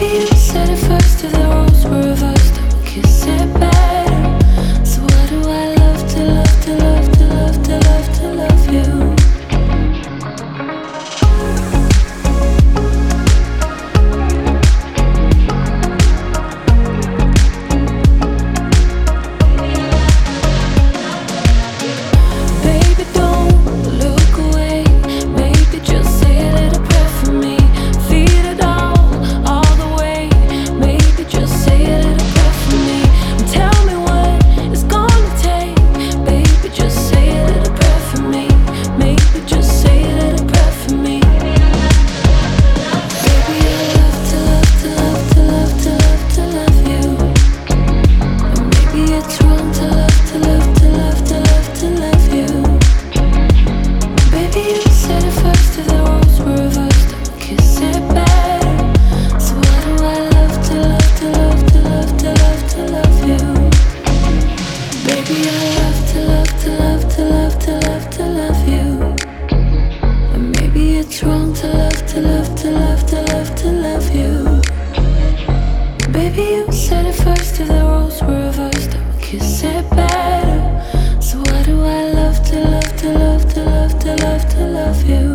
you said it first, if the roles were reversed, I would kiss it better. So why do I love to love to love to love to love to love you? Baby, don't look away. Maybe just say a little prayer for me. Feel it all the way. Maybe just say a little prayer for me. And tell me what it's gonna take. Baby, just say a little prayer for me. Maybe just say a little prayer for me. Baby, I love to love to love to love to love to love you. And maybe it's wrong to love to love to love to love to love you. Baby, you said it first, if the roles were reversed, I would kiss it better. So why do I love to love to love to love to love to love you? Baby, I love to love to love to love to love to love you. And maybe it's wrong to love to love to love to love to love you. Baby, you said it first, if the roles were reversed, I would kiss it better. So why do I love to love to love to love to love to love you?